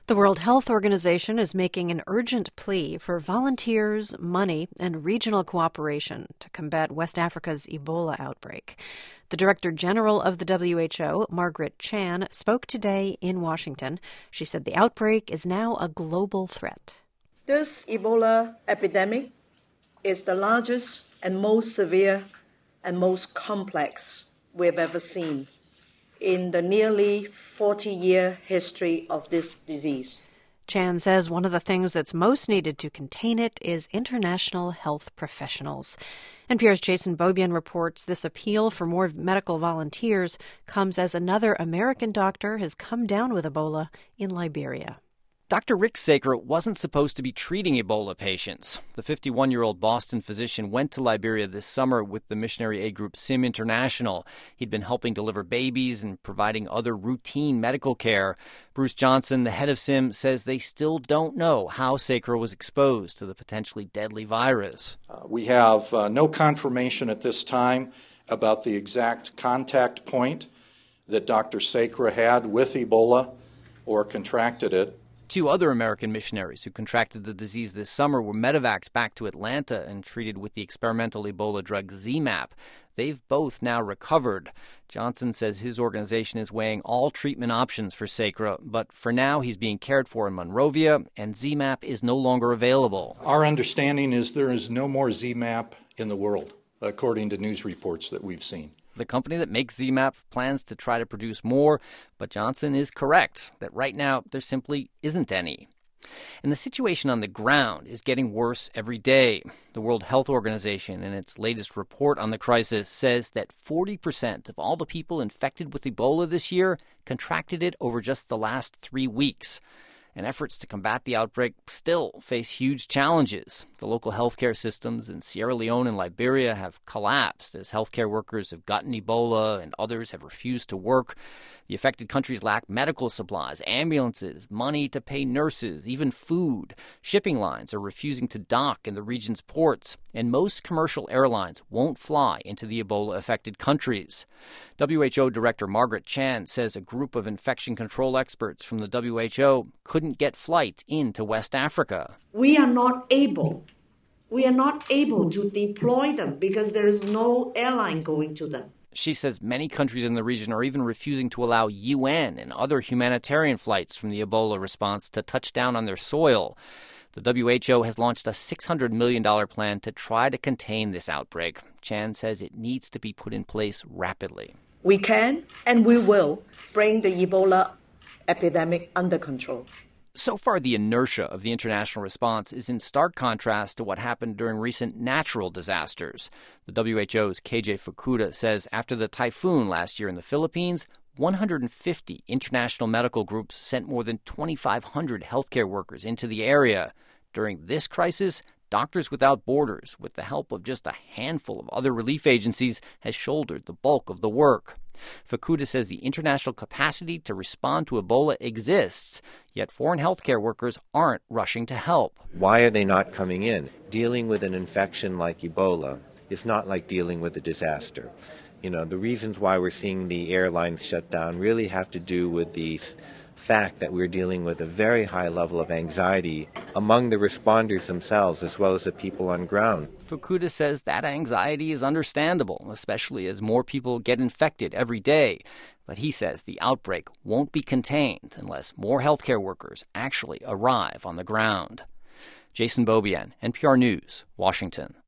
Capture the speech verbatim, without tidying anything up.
The World Health Organization is making an urgent plea for volunteers, money, and regional cooperation to combat West Africa's Ebola outbreak. The Director General of the W H O, Margaret Chan, spoke today in Washington. She said the outbreak is now a global threat. This Ebola epidemic is the largest and most severe and most complex we've ever seen in the nearly forty-year history of this disease. Chan says one of the things that's most needed to contain it is international health professionals. N P R's Jason Beaubien reports this appeal for more medical volunteers comes as another American doctor has come down with Ebola in Liberia. Doctor Rick Sacre wasn't supposed to be treating Ebola patients. The fifty-one-year-old Boston physician went to Liberia this summer with the missionary aid group SIM International. He'd been helping deliver babies and providing other routine medical care. Bruce Johnson, the head of SIM, says they still don't know how Sacre was exposed to the potentially deadly virus. Uh, we have uh, no confirmation at this time about the exact contact point that Doctor Sacre had with Ebola or contracted it. Two other American missionaries who contracted the disease this summer were medevaced back to Atlanta and treated with the experimental Ebola drug Z MAP. They've both now recovered. Johnson says his organization is weighing all treatment options for Sacre, but for now he's being cared for in Monrovia, and Z MAP is no longer available. Our understanding is there is no more Z MAP in the world, according to news reports that we've seen. The company that makes Z MAP plans to try to produce more, but Johnson is correct that right now there simply isn't any. And the situation on the ground is getting worse every day. The World Health Organization, in its latest report on the crisis, says that forty percent of all the people infected with Ebola this year contracted it over just the last three weeks. And efforts to combat the outbreak still face huge challenges. The local healthcare systems in Sierra Leone and Liberia have collapsed as healthcare workers have gotten Ebola and others have refused to work. The affected countries lack medical supplies, ambulances, money to pay nurses, even food. Shipping lines are refusing to dock in the region's ports, and most commercial airlines won't fly into the Ebola-affected countries. W H O Director Margaret Chan says a group of infection control experts from the W H O couldn't get flights into West Africa. We are not able, we are not able to deploy them because there is no airline going to them. She says many countries in the region are even refusing to allow U N and other humanitarian flights from the Ebola response to touch down on their soil. The W H O has launched a six hundred million dollars plan to try to contain this outbreak. Chan says it needs to be put in place rapidly. We can and we will bring the Ebola epidemic under control. So far, the inertia of the international response is in stark contrast to what happened during recent natural disasters. The W H O's K J Fukuda says after the typhoon last year in the Philippines, one hundred fifty international medical groups sent more than twenty-five hundred healthcare workers into the area. During this crisis, Doctors Without Borders, with the help of just a handful of other relief agencies, has shouldered the bulk of the work. Fukuda says the international capacity to respond to Ebola exists, yet foreign healthcare workers aren't rushing to help. Why are they not coming in? Dealing with an infection like Ebola is not like dealing with a disaster. You know, the reasons why we're seeing the airlines shut down really have to do with the fact that we're dealing with a very high level of anxiety among the responders themselves as well as the people on ground. Fukuda says that anxiety is understandable, especially as more people get infected every day. But he says the outbreak won't be contained unless more healthcare workers actually arrive on the ground. Jason Beaubien, N P R News, Washington.